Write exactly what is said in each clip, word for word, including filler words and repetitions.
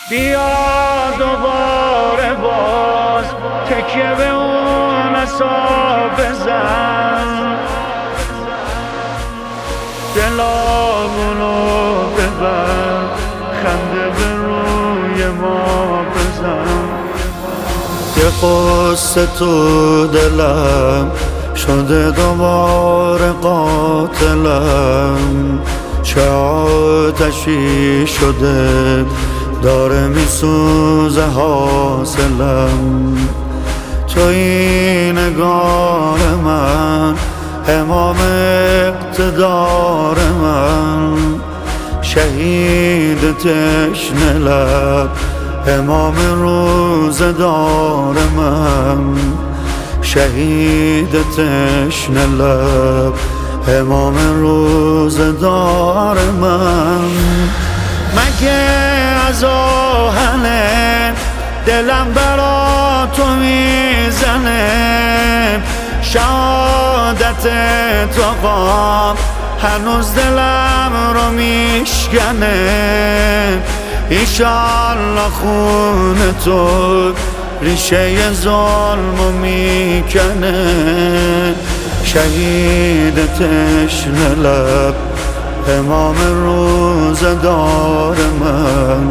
بیا دوباره باز تکیه به اون عصا بزن، دلامونو ببر، خنده به روی ما بزن. یه قصه تو دلم شده دوباره قاتلم، چه آتشی شده داره میسوزه حاصلم. توی نگار من امام اقتدار من، شهید تشنه لب امام روزدار من، شهید تشنه لب امام روزدار من. مگه از آهنه دلم برا تو میزنه، شهادت تو قام هنوز دلم رو میشکنه. ایشالله خون تو ریشه ظلمو میکنه، شهید تشنه لب امام روزدار من،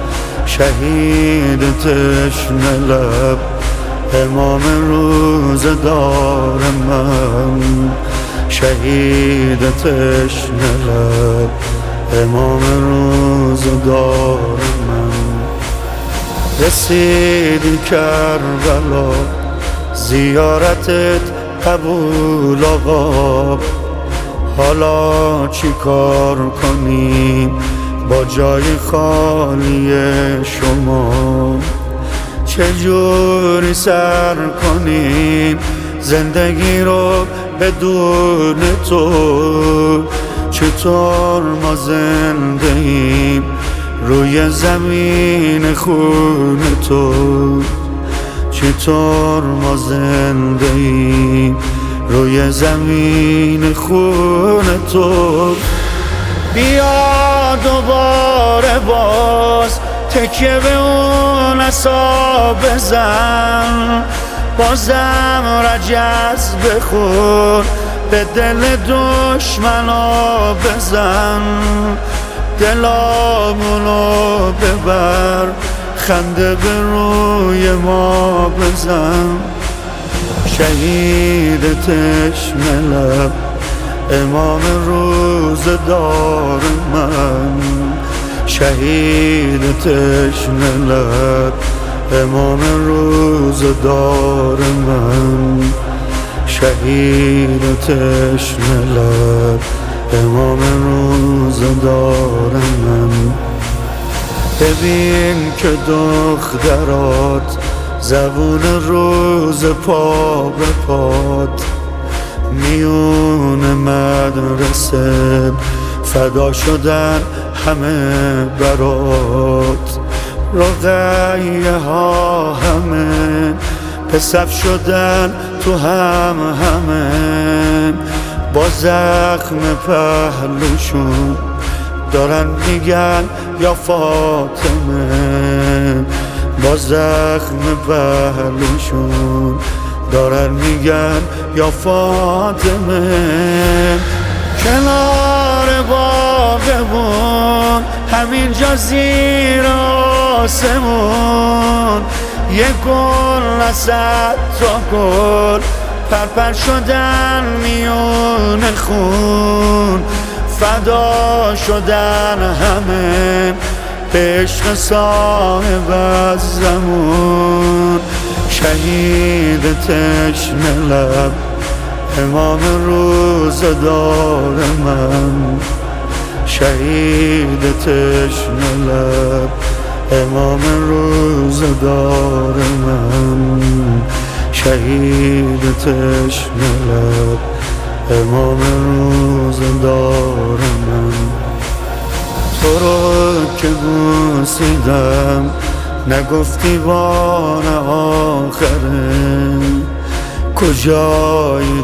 شهید تشنه لب امام روزدار من، شهید تشنه لب امام روزدار من. رسیدی کربلا زیارتت قبول آقا، حالا چی کار کنیم با جای خالی شما؟ چجوری سر کنیم زندگی رو بدون تو؟ چطور ما زنده ایم روی زمین خون تو؟ چطور ما زنده ایم روی زمین خون تو؟ بیا دوباره باز تکیه به اون عصا بزن، بازم رجز بخور به دل دشمنا بزن. دلامونو ببر، خنده به روی ما بزن. شهید تشنه لب امام روزدار من، شهید تشنه لب امام روزدار من، شهید تشنه لب امام روزدار من. ببین که دخترات زبون روز پا به پات، میون مدرسه فدا شدن همه برات. رقیه ها همه به صف شدن تو هم همه، با زخم پهلوشون دارن میگن یا فاطمه، با زخم پهلوشون دارن میگن یا فاطمه. کنار باغمون همینجا زیر آسمون، یه گل نصد تا گل پرپر شدن میون خون، فدا شدن همه به عشق صاحب از زمان. شهید تشنه لب امام روزدار من، شهید تشنه لب امام روزدار من، شهید تشنه لب امام روزدار من. تو رو که بوسیدم نگفتی بار آخره، کجایی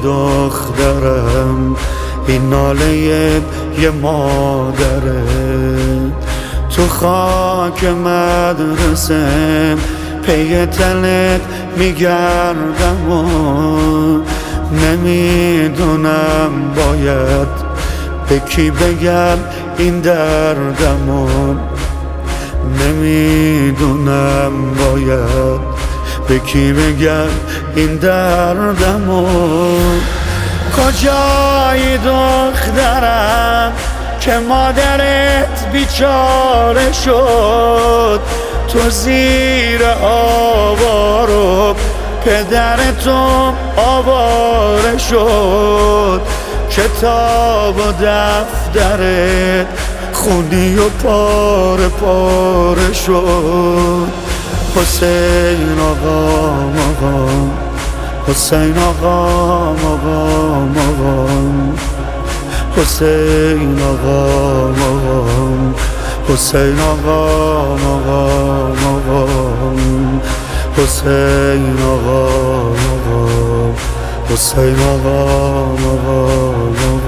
دخترم این ناله یه مادره؟ تو خاک مدرسه پی تلت میگردم و نمیدونم باید به کی بگم این دردمون، نمیدونم باید به کی بگم این دردمون. کجایی دخترم که مادرت بیچاره شد، تو زیر آوارو پدرتون آواره شد، کتاب و دفترت خونی و پاره پاره شد. حسین آقا آقا، حسین آقا آقا آقا، حسین آقا آقا، حسین آقا آقا آقا، حسین آقا آقا، حسین آقا آقا آقا.